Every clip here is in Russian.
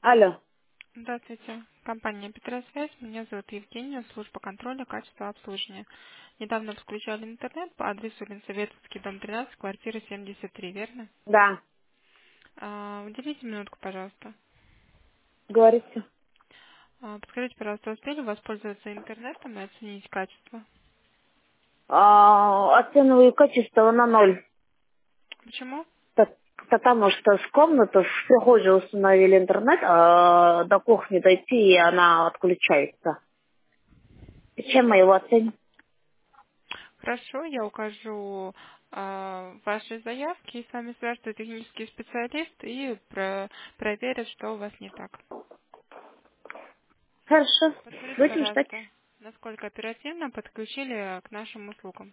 Алло. Здравствуйте. Компания «Петросвязь». Меня зовут Евгения, служба контроля качества обслуживания. Недавно подключали интернет по адресу Ленсоветский, дом 13, квартира 73, верно? Да, Уделите минутку, пожалуйста. говорите. Подскажите, пожалуйста, успели воспользоваться интернетом и оценить качество? Оцениваю качество на ноль. Почему? Потому что с комнаты в прихожей установили интернет, а до кухни дойти, и она отключается. И чем мы его оценим? Хорошо, я укажу ваши заявки, и с вами свяжется технический специалист и проверит, что у вас не так. Хорошо. Подскажите, Будем ждать. пожалуйста, насколько оперативно подключили к нашим услугам?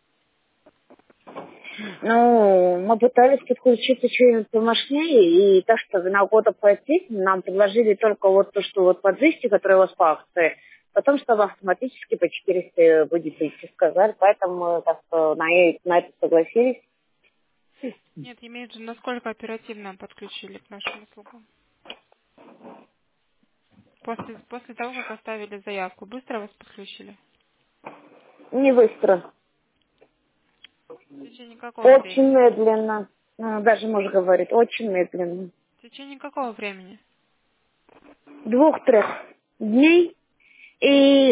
Ну, мы пытались подключиться что-нибудь помощнее, и так что на года пойти нам предложили только вот то, что вот под 200, которые у вас по акции, потом, чтобы автоматически по 400 будет идти, сказали, поэтому мы так что на это согласились. Нет, имеет же, насколько оперативно подключили к нашим услугам. После того, как оставили заявку, быстро вас подключили? Не быстро. В течение какого Очень времени? медленно. Ну, даже муж говорит, очень медленно. В течение какого времени? 2-3 дней. И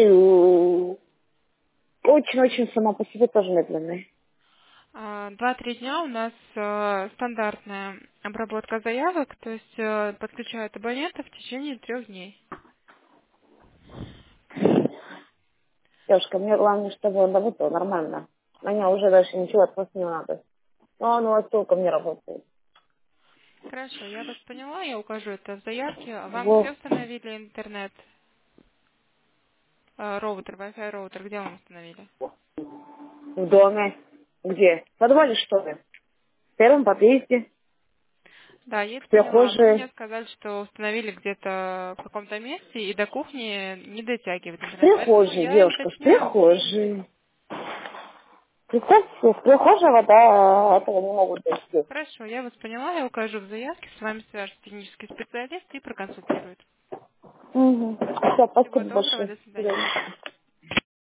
очень-очень сама по себе тоже медленная. 2-3 дня у нас стандартная обработка заявок, то есть подключают абонента в течение 3 дней. Девушка, мне главное, чтобы он работал нормально. Мне уже дальше ничего от вас не надо. Но он у вас толком не работает. Хорошо, я вас поняла, я укажу это в заявке. Вам Во, все установили интернет, роутер, Wi-Fi роутер, где вам установили? в доме. Где? В подвале, что ли? В первом подъезде. Да, я это В поняла. Вы прихожей. мне сказали, что установили где-то в каком-то месте и до кухни не дотягивает В интернет. Поэтому прихожей, я и девушка, в уточняю, где именно. прихожей. Представьте себе, в прихожей вода этого не могут дойти. Хорошо, я вас поняла, я укажу в заявке, с вами свяжется технический специалист и проконсультирует. Угу. Все, Всего спасибо доброго, большое. до До свидания. свидания.